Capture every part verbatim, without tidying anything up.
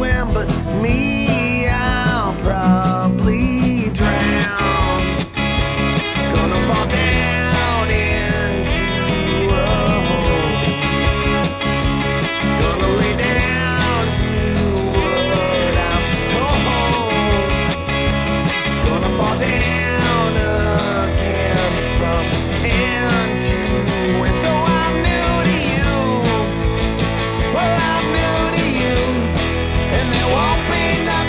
swim, but me, I'll probably drown. Gonna fall down into a hole. Gonna lay down to what I'm told. Gonna fall down again from end to end. So I'm new to you. Well, I'm new to you, and there won't be no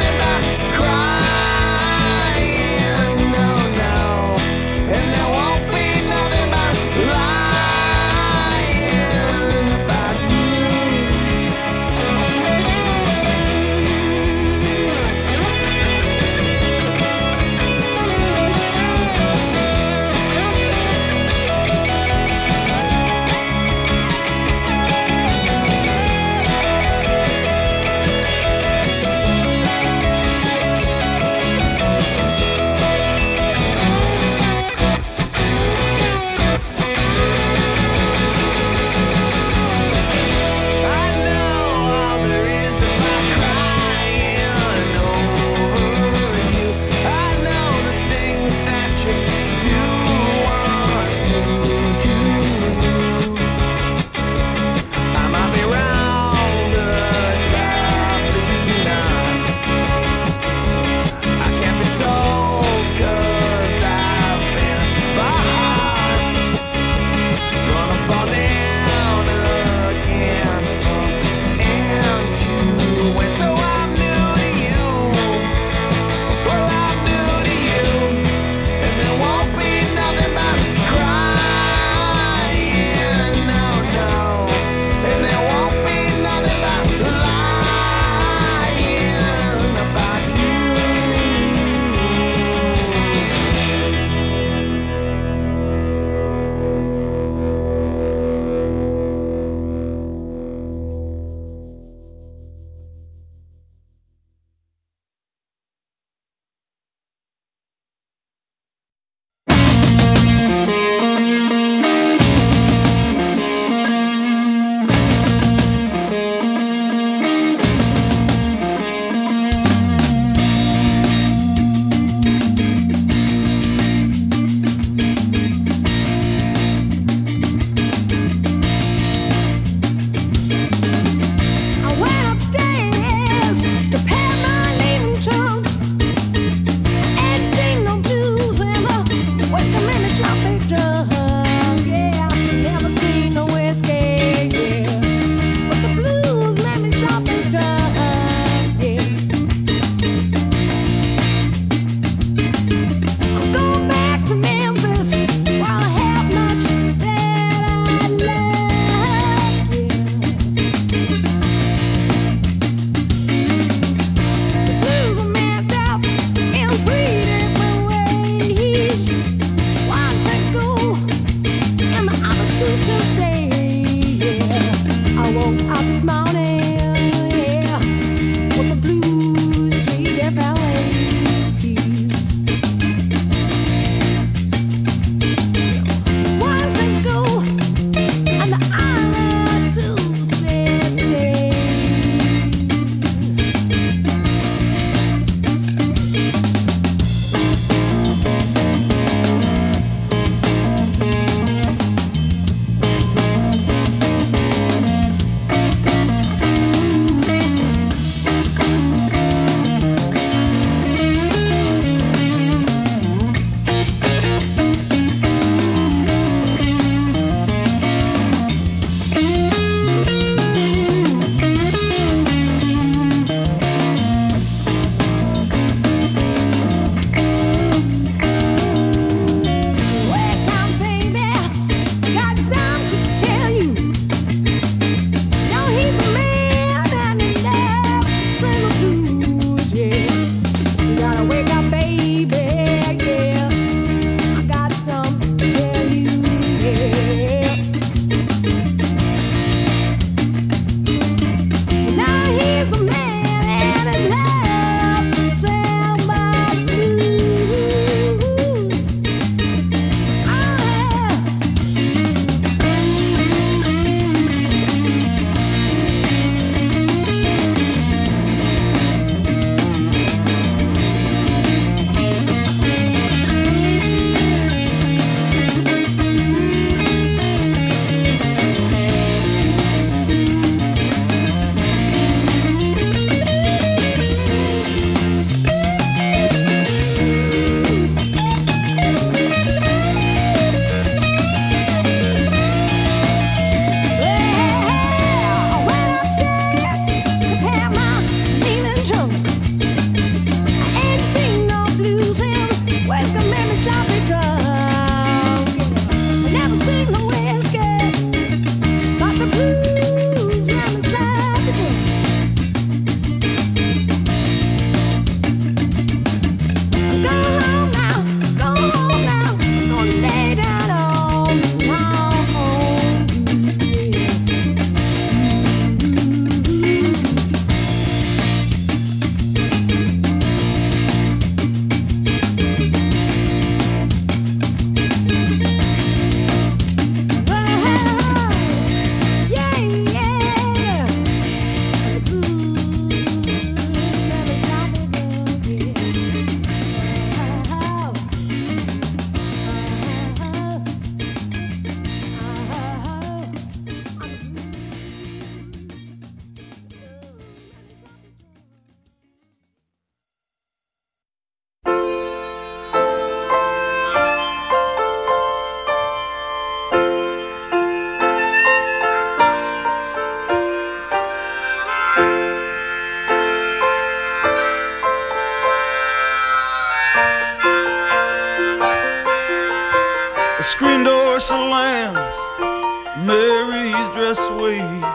The screen door slams, Mary's dress waves.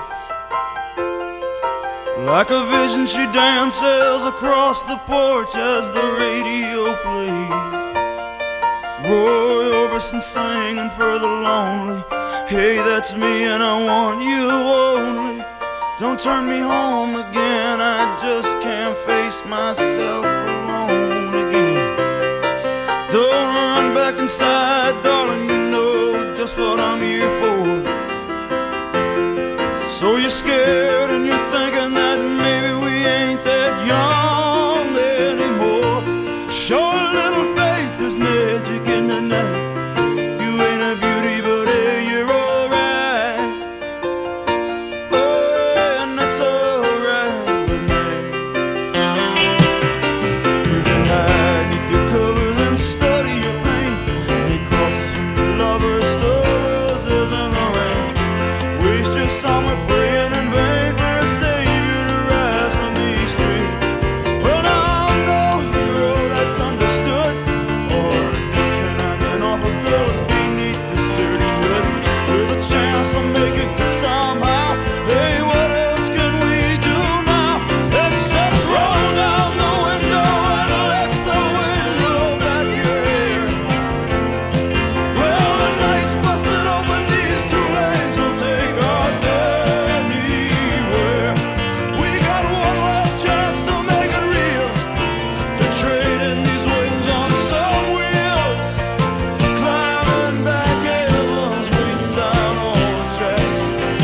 Like a vision she dances across the porch as the radio plays. Roy Orbison singing for the lonely. Hey, that's me and I want you only. Don't turn me home again, I just can't face myself alone again. Don't run back inside, darling, you know just what I'm here for. So you're scared and you're thinking that maybe we ain't that young anymore. Show a little faith, there's magic in the night. You ain't a beauty, but hey, you're alright. Oh yeah, and that's alright with me. You can hide beneath your covers and study your pain. It crosses from your lovers, the roses and the rain. Waste your summer praying in vain for a savior to rise from these streets. Well, now I know you're all that's understood, or addiction acting off a girl is beneath this dirty hood. With a chance to make it good somehow. Hey, what else can we do now except roll down the window and let the wind blow back your hair? Well, the night's busted open, these two lanes will take us anywhere. We got one last chance to make it real, to trade in these wings on some wheels, climbing back heavens, waiting down on the tracks.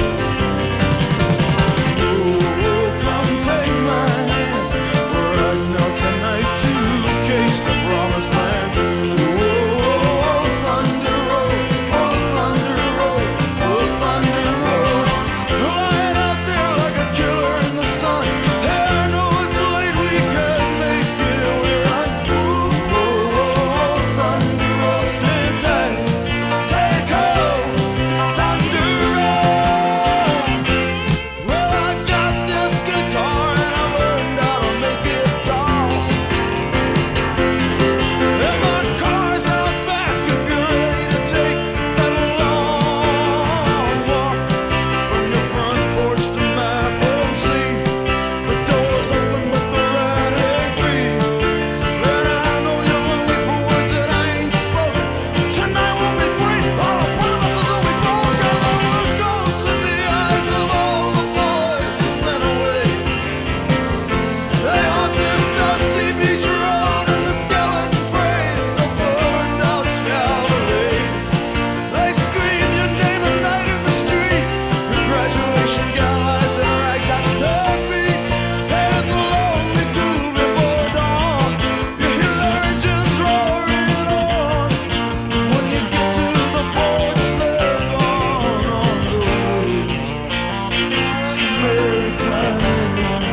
Oh, come take my hand, we're riding out tonight to case the promised land. Oh, Thunder Road, oh, Thunder Road, oh, Thunder Road. Lying out there like a killer in the sun. Hey, I know it's late, we can't make it, we're right. Oh, Thunder Road, sit tight, take hold, Thunder Road. Well, I got this guitar and I learned how to make it tall. And my car's out back if you're ready to take that long walk from your front porch to my home seat. The door's open but the ride ain't free. And I know you're lonely for words that I ain't spoken. Tonight won't be free, all the promises will be broken. There were ghosts in the eyes of all the boys you sent away. They haunt this dusty beach road and the skeleton frames of burned out Chevrolets. They scream your name at night in the street. Your graduation gown lies in rags at their feet. And the lonely cool before dawn, you hear their engines roaring on. When you get to the porch, they're gone on the way. So Mary climbing.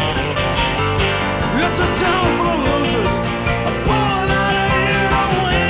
It's a town full of losers, a pulling out of here to win.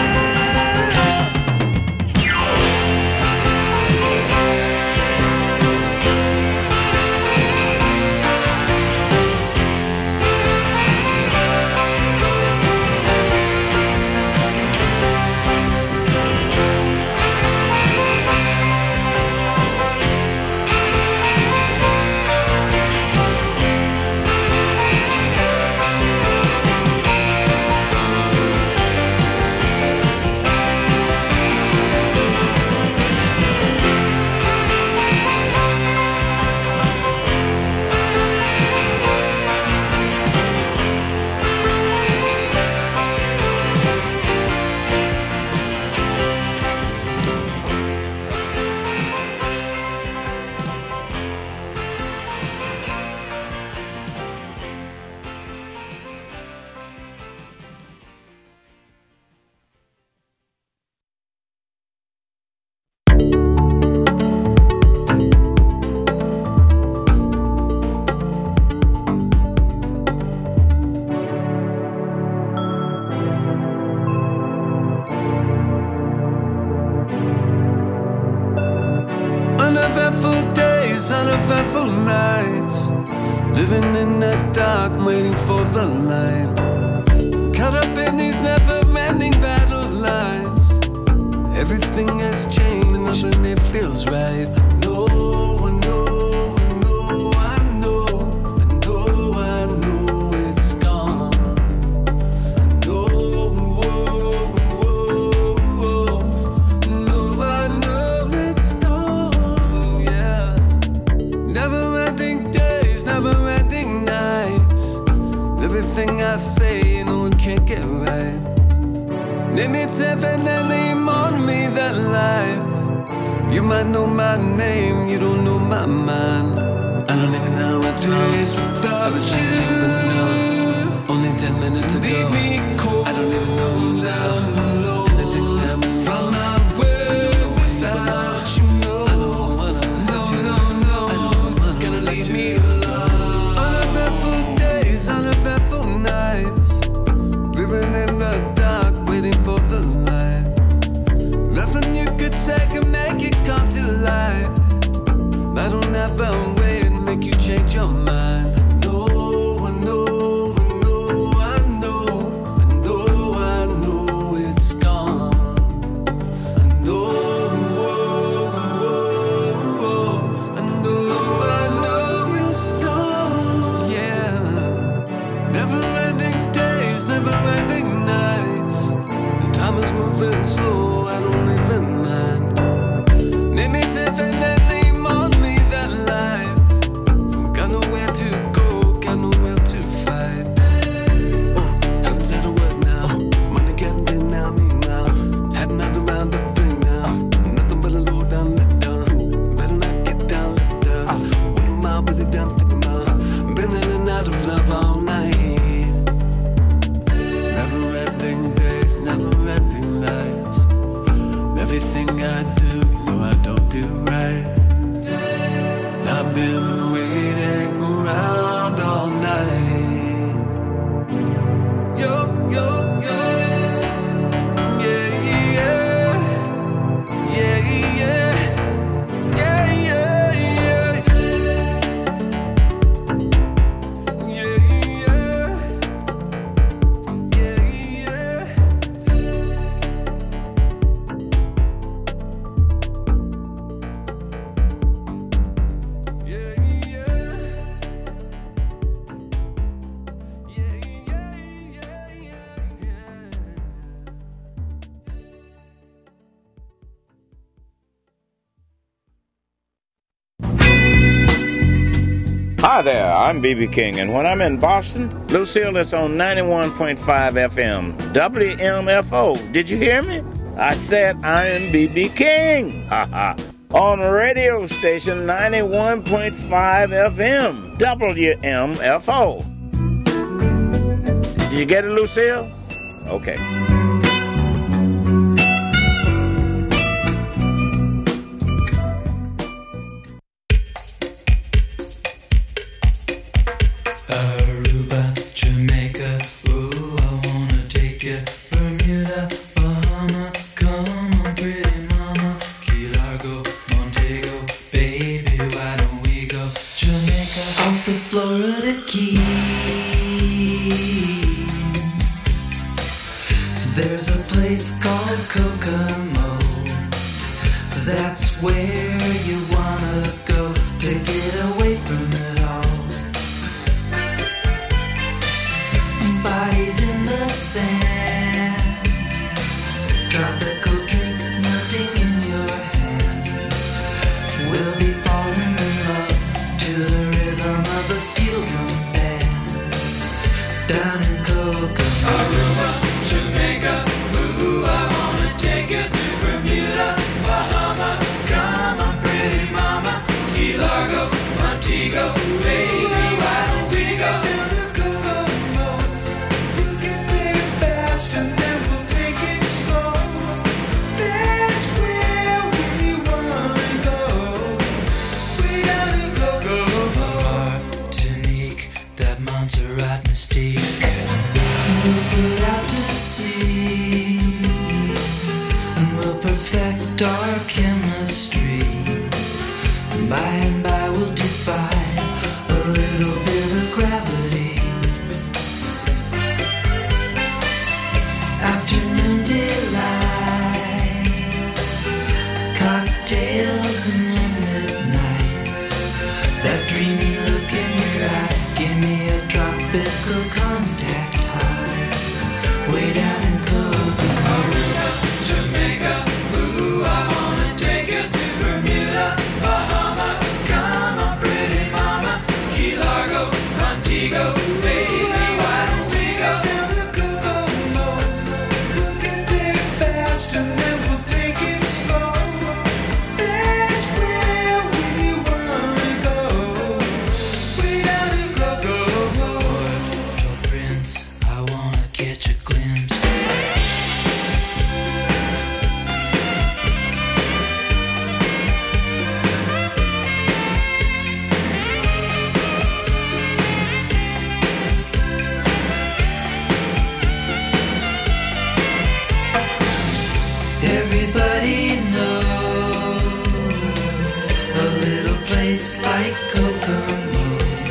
Uneventful days, uneventful nights, living in the dark, waiting for the light. Caught up in these never-ending battle lines, Everything has changed, nothing it feels right. No, I know, I know, I know, I know, I know it's gone. I know, whoa, whoa, whoa. No, I know it's gone, yeah. Never-ending days, never-ending nights. Everything I say, no one can get right. Name it definitely on me that life. You might know my name, you don't know my mind. I don't even know what days without you. Only ten minutes ago. Leave me cold. I don't even know you now. Anything that moves from my way without you. No, I don't wanna let you. No, no, no. Gonna leave me alone. Uneventful days, uneventful nights. Living in the dark, waiting for the light. Nothing you could say can make it come to life. I don't have a way to make you change your mind. No, I know, I know, I know, I know, I know it's gone. I know, whoa, whoa, whoa. I know, I know it's gone. Yeah. Never-ending days, never-ending nights. Time is moving slow, I don't even mind. Name it definitely on me that life. Got nowhere to go, got nowhere to fight. Oh, haven't said a word now. Money getting in now, me now. Had another round of drink now. Nothing but a low down, let down. Better not get down, left down. What am I really down thinking about? Been in and out of love all night. Never-ending days, never-ending nights. Everything I do, you know I don't do right. I've been waiting around all night. Yo, yo, yo. Yeah, yeah. Yeah, yeah. Yeah, yeah, yeah. Yeah, yeah. Yeah, yeah. Hi there, I'm B B King, and when I'm in Boston, Lucille is on ninety-one point five F M, W M F O. Did you hear me? I said I'm B B King. Haha. On radio station ninety-one point five F M, W M F O. Did you get it, Lucille? Okay. Aruba, Jamaica, ooh, I wanna take you. Bermuda, Bahama, come on, pretty mama. Key Largo, Montego, baby, why don't we go? Jamaica, off the Florida Keys. There's a place called Kokomo. That's where you wanna go to get away from it all. Bodies in the sand, tropical drink melting in your hand. We'll be falling in love to the rhythm of a steel drum band. Down in Kokomo, Aruba, Jamaica, ooh, I wanna take you to Bermuda, Bahama. Come on, pretty mama, Key Largo, Montego, baby, why don't we go? And then we'll take it slow. That's where we wanna go. We gotta go, go, go. Martinique, that Montserrat mystique. We'll put out to sea, and we'll perfect our chemistry. By and by we'll defy a little bit of gravity. Afternoon delight, tropical contact high, way down in Kokomo. Aruba, Jamaica, ooh, I wanna take you to Bermuda, Bahama, come on, pretty mama, Key Largo, Montego, baby, why don't we go down to Kokomo? We'll get there fast and then we'll take it slow. That's where we wanna go. Way down to Kokomo. Port-au Prince, I wanna catch a glimpse. Everybody knows a little place like Kokomo.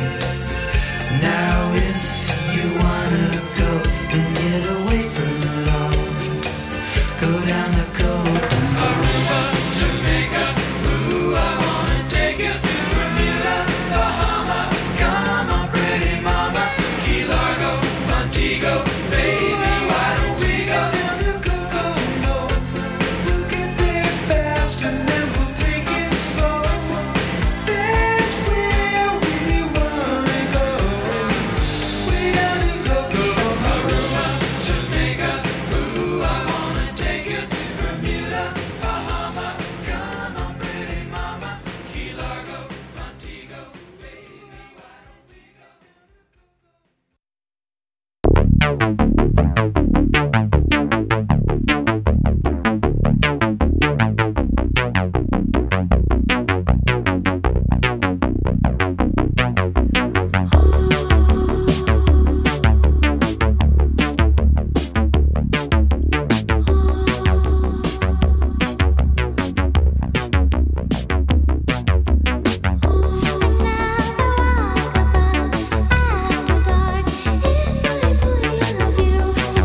Now if you wanna go and get away from it all, go down the Kokomo. Aruba, Jamaica, ooh, I wanna take you to Bermuda, Bahama, come on, pretty mama, Key Largo, Montego, baby, why don't we go down to Kokomo? We'll get there fast and then we'll take it slow. That's where we wanna go. Way down to Kokomo. Aruba, Jamaica, ooh, I wanna take you to Bermuda, Bahama, come on, pretty mama, Key Largo, Montego, baby, why don't we go? After dark, if I put you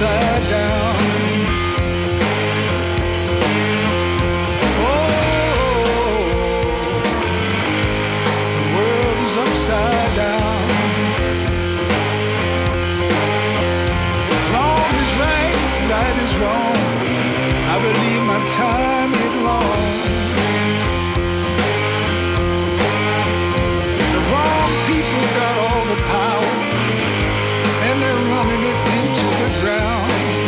upside down. Oh, the world is upside down. Wrong is right, right is wrong. I believe my time is long. The wrong people got all the power, and they're running it into the ground.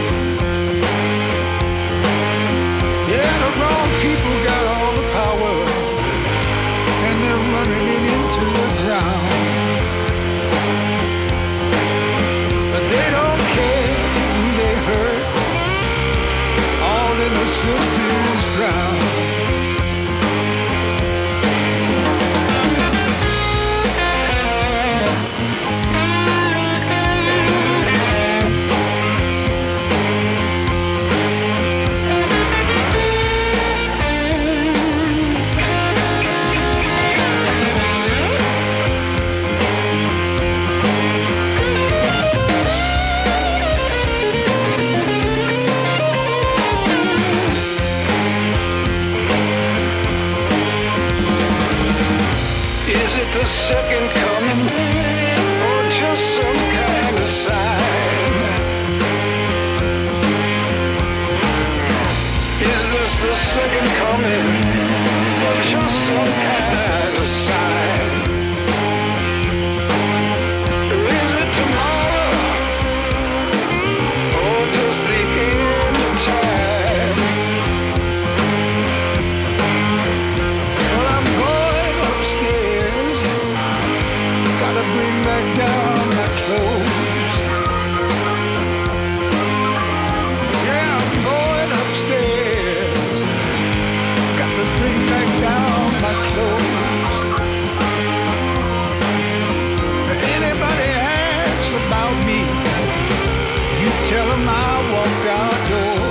Yeah, the wrong people got all the power, and they're running it into the ground. But they don't care who they hurt. All innocence is drowned. The second coming, or just some kind of sign? Is this the second coming, or just some kind of sign? Is it tomorrow, or just the end of time? Well, I'm going upstairs, gotta bring back down my clothes. Yeah, I'm going upstairs, got to bring back down my clothes. If anybody asks about me, you tell them I walked outdoors.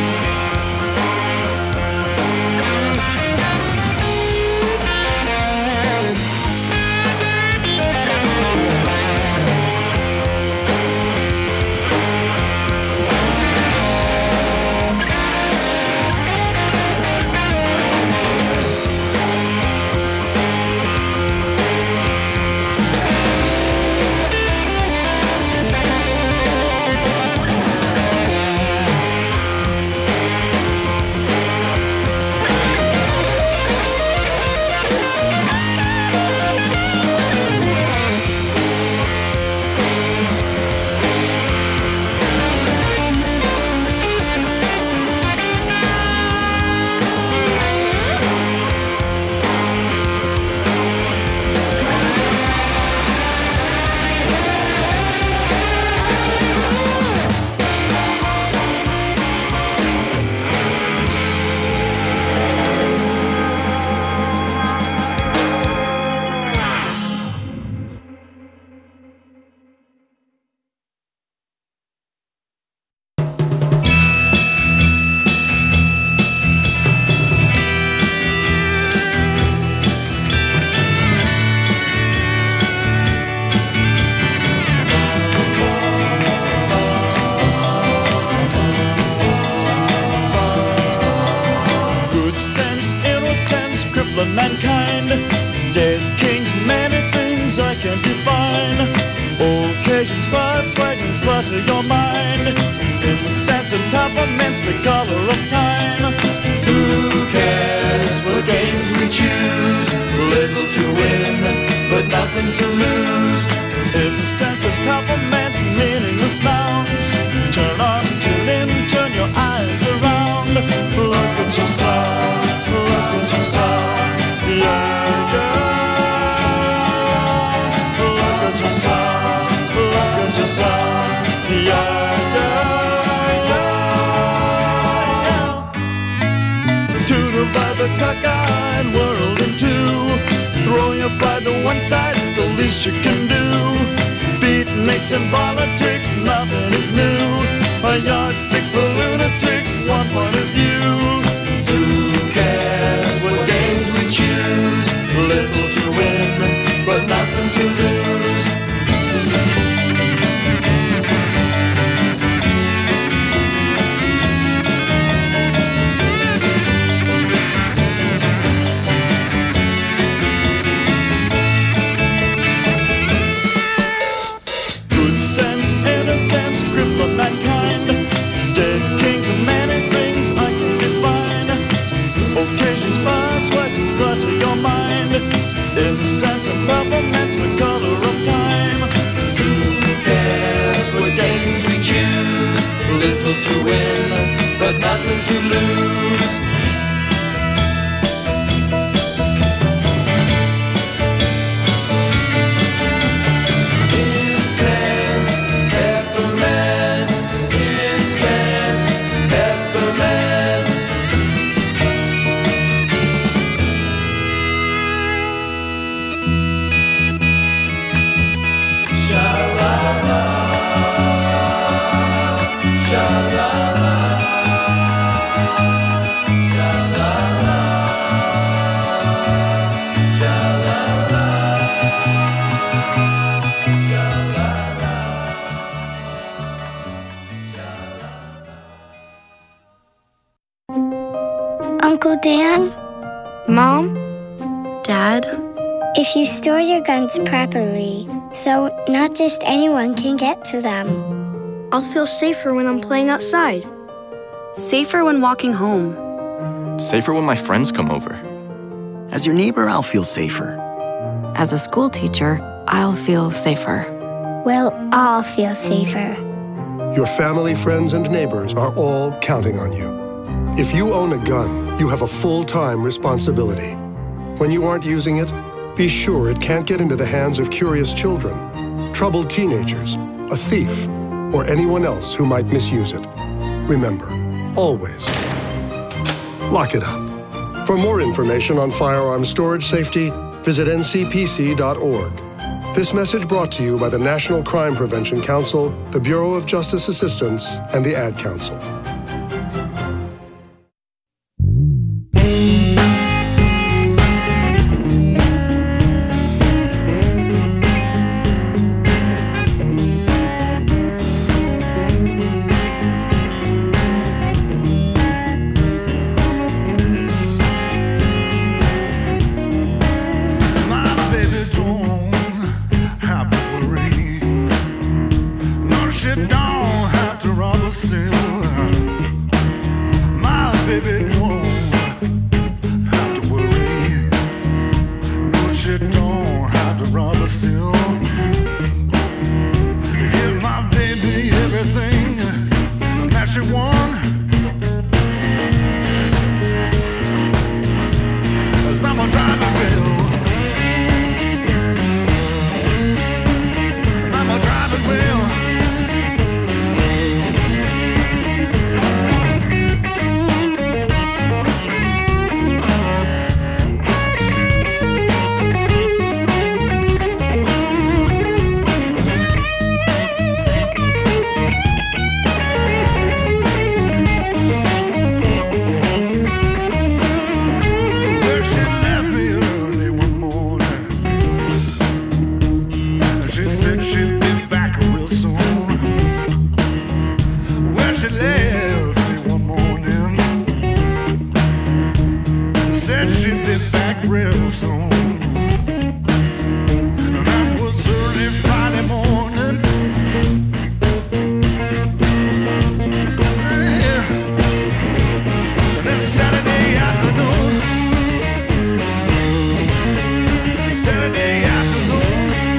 Mankind, dead kings, many things I can't define. Occasions, buzz, wagons, butter your mind. In the sense of peppermints, the color of time. Who cares what games we choose? Little to win, but nothing to lose. In the sense of peppermints, meaningless nouns. Turn on, tune in, turn your eyes around. Look at yourself, look at yourself. Yeah, yeah. Look at yourself, look at yourself. Yeah, yeah, yeah, yeah. To divide the cockeyed world in two. Throw your pride to one side is the least you can do. Beatniks and politics, nothing is new. A yardstick for lunatics, one point of view. Who cares what games we choose? Little to win, but nothing to lose. to win, but nothing to lose. Incense, peppermints, incense, peppermints. Sha-la-la, sha-la-la, sha-la-la, sha-la-la, Uncle Dan, Mom? Dad? if you store your guns properly, so not just anyone can get to them. I'll feel safer when I'm playing outside. Safer when walking home. Safer when my friends come over. As your neighbor, I'll feel safer. As a school teacher, I'll feel safer. We'll all feel safer. Your family, friends, and neighbors are all counting on you. If you own a gun, you have a full-time responsibility. When you aren't using it, be sure it can't get into the hands of curious children, troubled teenagers, a thief, or anyone else who might misuse it. Remember, always, lock it up. For more information on firearm storage safety, visit N C P C dot org. This message brought to you by the National Crime Prevention Council, the Bureau of Justice Assistance, and the Ad Council. My baby don't have to worry. No, she don't have to rob us still. My baby don't have to worry. No, she don't have to rob us still. Give my baby everything that she wants. 'Cause I'm a driving wheel. I'm a driving wheel. Well, she left me early one morning. She said she'd be back real soon. Well, she left me one morning. Said she'd be back real soon. And that was early Friday morning. Yeah. And it's Saturday afternoon. Saturday afternoon.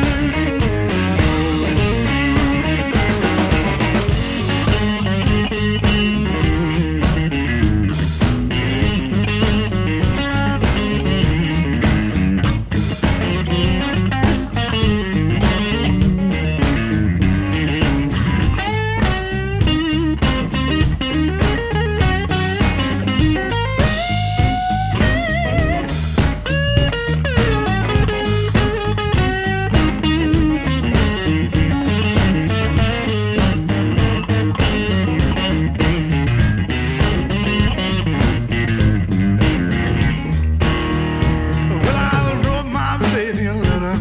Well, I wrote my baby a letter.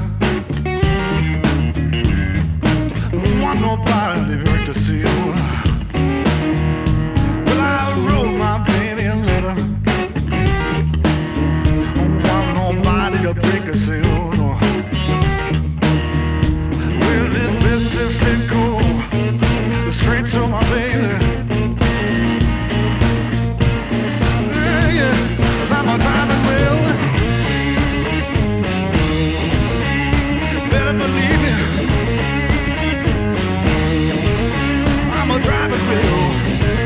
Want nobody to see you. Well, I wrote my baby a letter. Want nobody to break a seal. No. Well, this Pacific go straight to my baby. Yeah, yeah. 'Cause I'm a driving wheel. Better believe me. I'm a driving wheel.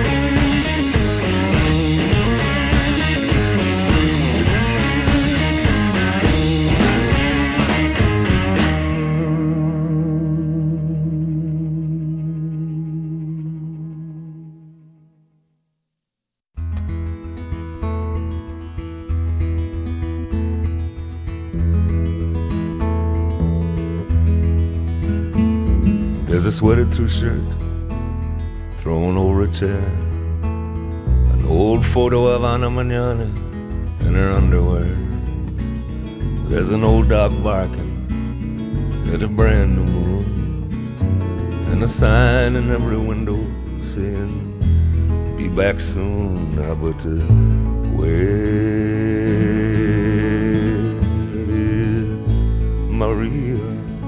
a sweated through shirt thrown over a chair, an old photo of Ana Mañana in her underwear. There's an old dog barking at a brand new moon, and a sign in every window saying, be back soon. Ah, but uh, where is Maria?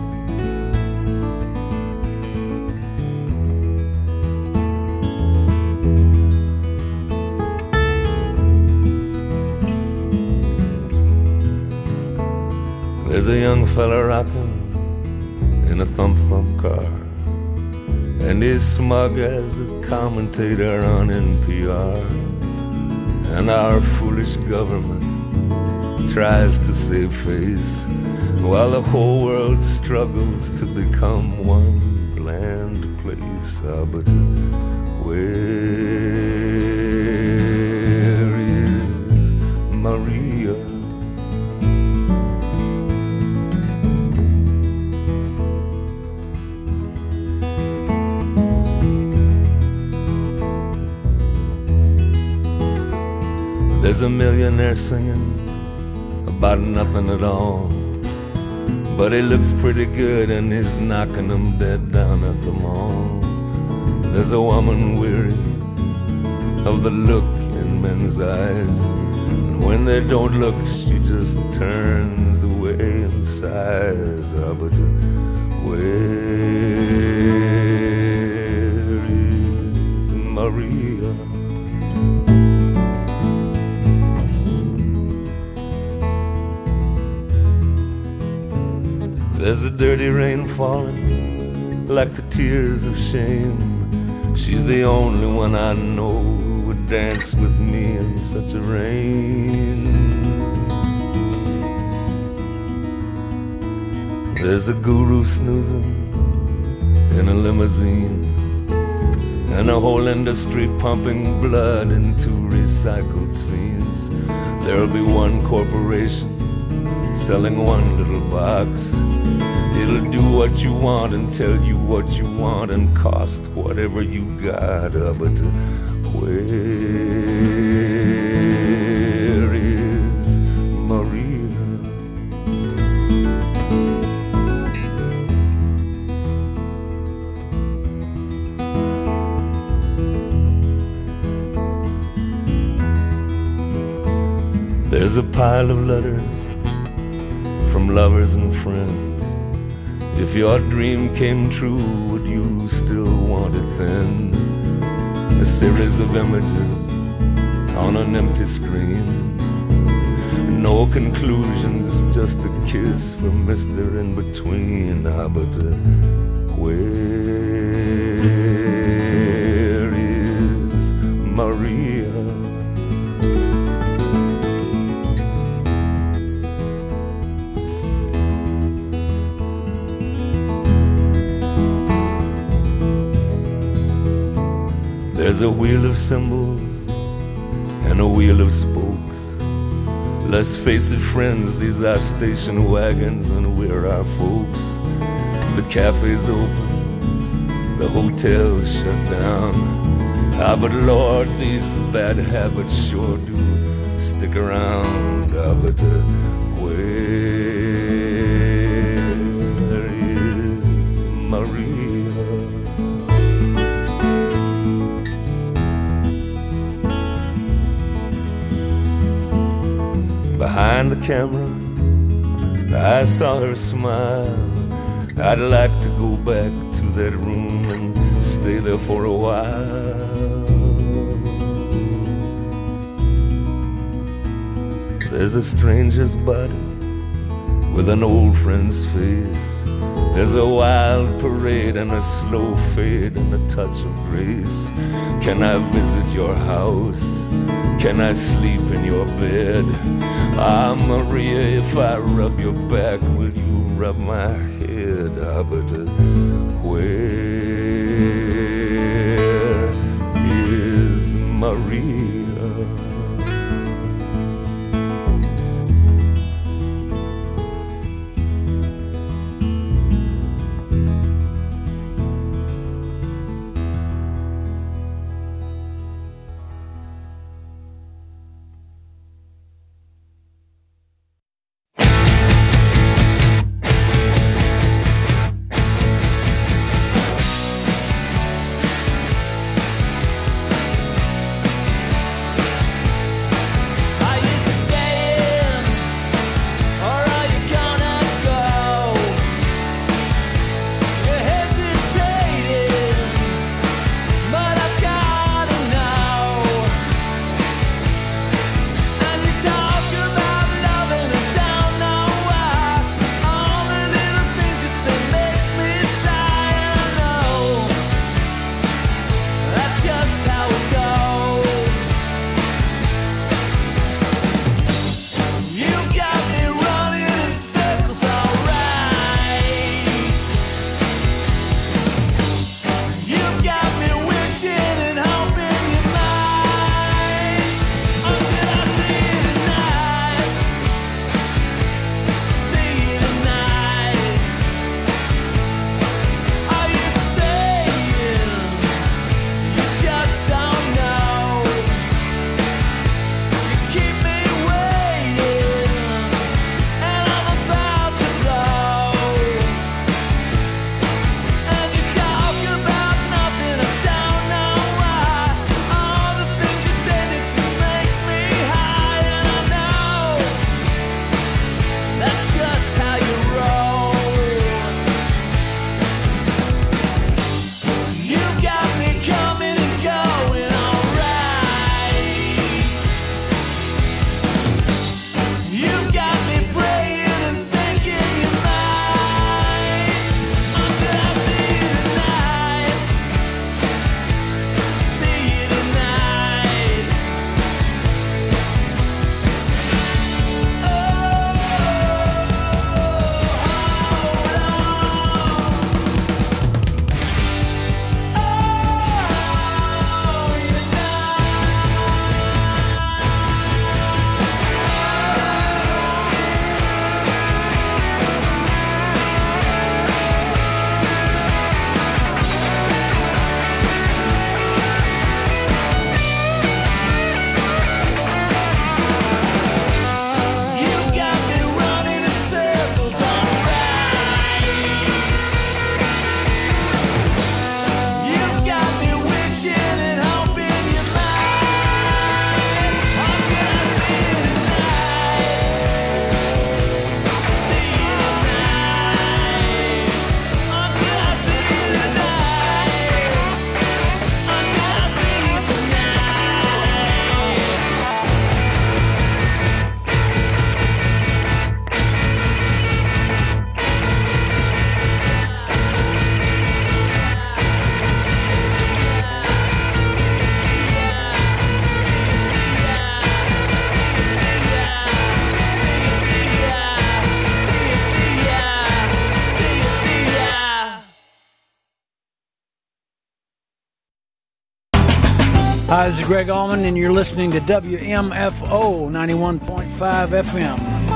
There's a young fella rocking in a thump-thump car, and he's smug as a commentator on N P R. And our foolish government tries to save face, while the whole world struggles to become one bland place. Ah, but where is Maria? There's a millionaire singing about nothing at all, but he looks pretty good and he's knocking them dead down at the mall. There's a woman weary of the look in men's eyes, and when they don't look, she just turns away and sighs. Ah, but where is Maria? There's a dirty rain falling like the tears of shame. She's the only one I know who would dance with me in such a rain. There's a guru snoozing in a limousine, and a whole industry pumping blood into recycled scenes. There'll be one corporation selling one little box. It'll do what you want and tell you what you want and cost whatever you got. Uh, but uh, where is Maria? There's a pile of letters from lovers and friends. If your dream came true, would you still want it then? A series of images on an empty screen. No conclusions, just a kiss from Mister In-Between. Ah, but uh, where is Maria? There's a wheel of symbols and a wheel of spokes. Let's face it, friends, these are station wagons and we're our folks. The cafe's open, the hotel's shut down. Ah, but Lord, these bad habits sure do stick around. Ah, but uh, where is Maria? Behind the camera, I saw her smile. I'd like to go back to that room and stay there for a while. There's a stranger's body with an old friend's face. There's a wild parade and a slow fade and a touch of grace. Can I visit your house? Can I sleep in your bed? Ah, Maria, if I rub your back, will you rub my head? Ah, but uh, where is Maria? Hi, this is Greg Allman, and you're listening to W M F O ninety-one point five F M.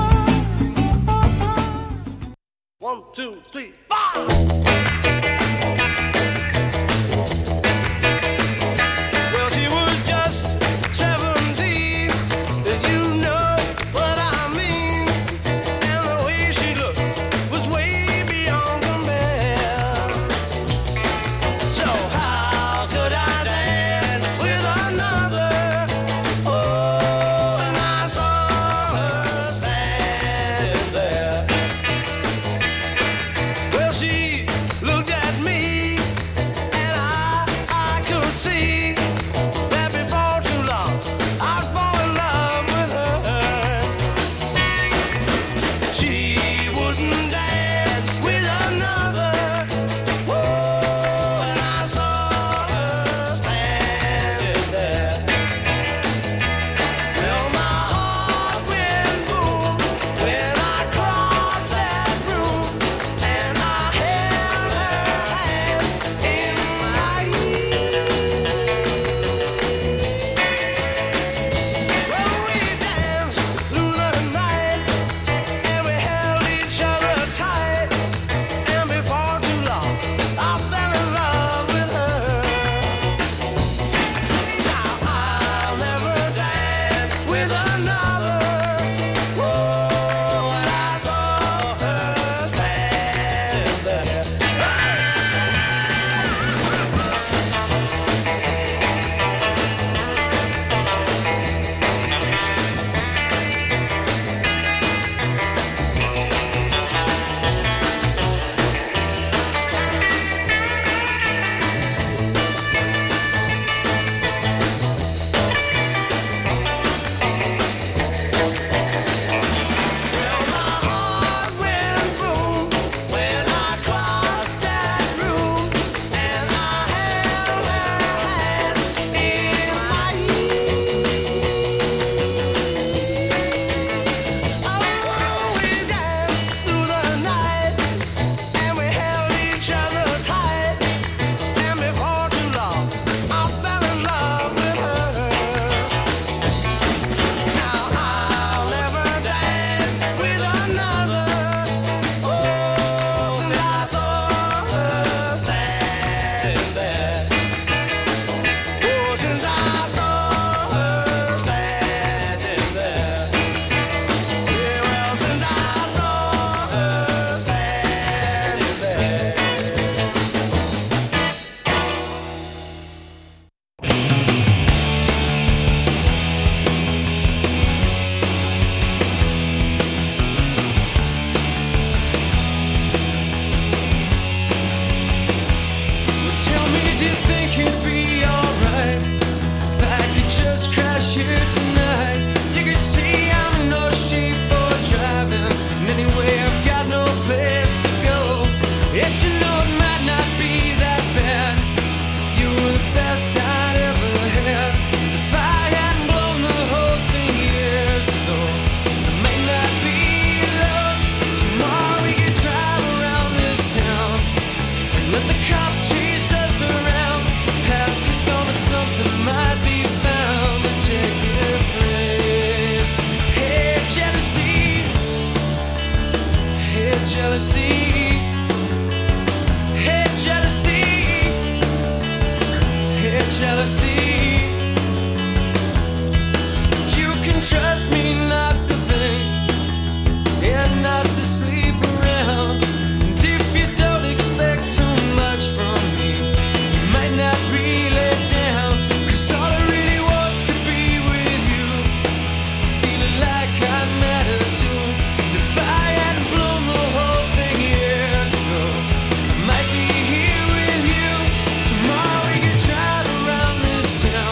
One, two, three, five! Well, she was just seventeen, you know what I mean. And the way she looked was way beyond compare. So how could I dance with another? Oh, and I saw her standing there. Well, she looked at me, and I, I could see that before too long I'd fall in love with her. She wouldn't dance with another. Whoa, and I saw her standing there. Well, my heart went boom when I crossed that room, and I held her hand in mine. Well, we danced through the night, and we held each other tight, and before too long I fell in love with her. Now I'll never dance with another. Whoa, and I saw her standing there. Well, my heart went boom when I crossed that room, and I held her hand in mine. Oh, we danced through the night, and we held each other tight, and before too long I fell in love with her. Now I'll never dance with another. Oh, since I saw her standing there. Oh, since I saw her standing there. Yeah, well, since I saw her standing there. Well, tell me, do you think you'd be alright if I could just crash here tonight? You could see I'm in no shape for driving, and anyway I've got no place to go. Yet you know it might not be that bad. You were the best I'd ever had. If I hadn't blown the whole thing years ago, it may not be love. Tomorrow we could drive around this town and let the cops chase us around. Past is gone, but something might be found to take its place. Hey, jealousy. Hey, jealousy. Hey, jealousy. Hey, jealousy. You can trust me not to think and not to sleep around. And if you don't expect too much from me, you might not really down. 'Cause all I really want's to be with you, feeling like I matter too. And if I hadn't blown the whole thing years ago, I might be here with you. Tomorrow we could drive around this town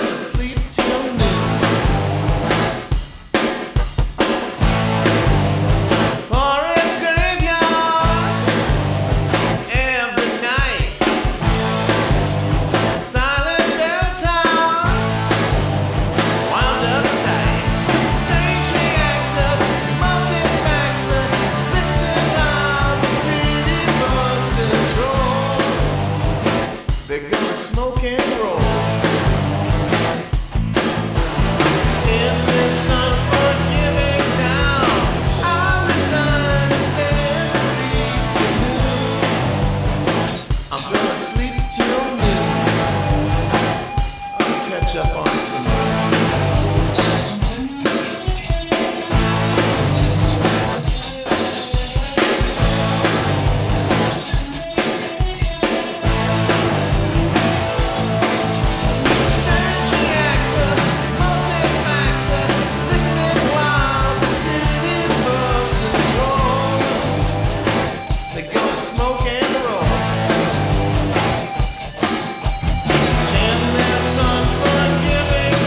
Unforgiving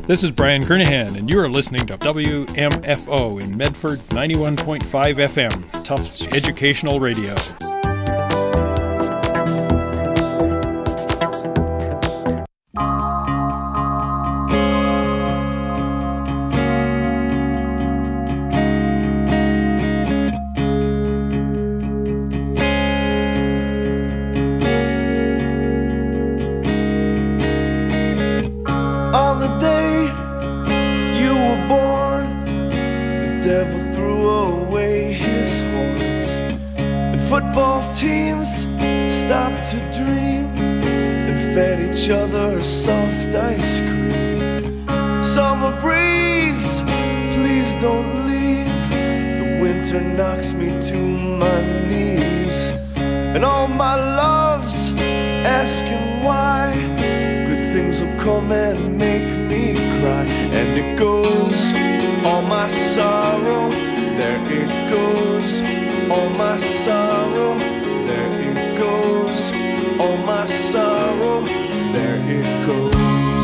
This is Brian Kernahan, and you are listening to W M F O in Medford, ninety-one point five F M, Tufts Educational Radio. On the day you were born, the devil threw away his horns, and football teams stopped to dream and fed each other soft ice cream. Summer breeze, please don't leave. The winter knocks me to my knees, and all my loves asking why. Things will come and make me cry. And it goes, all my sorrow, there it goes. All my sorrow, there it goes. All my sorrow, there it goes.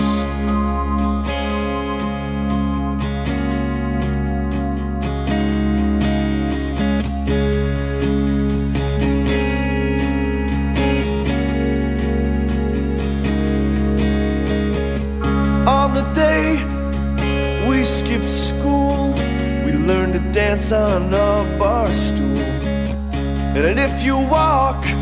On the day we skipped school, we learned to dance on a bar stool. And if you walk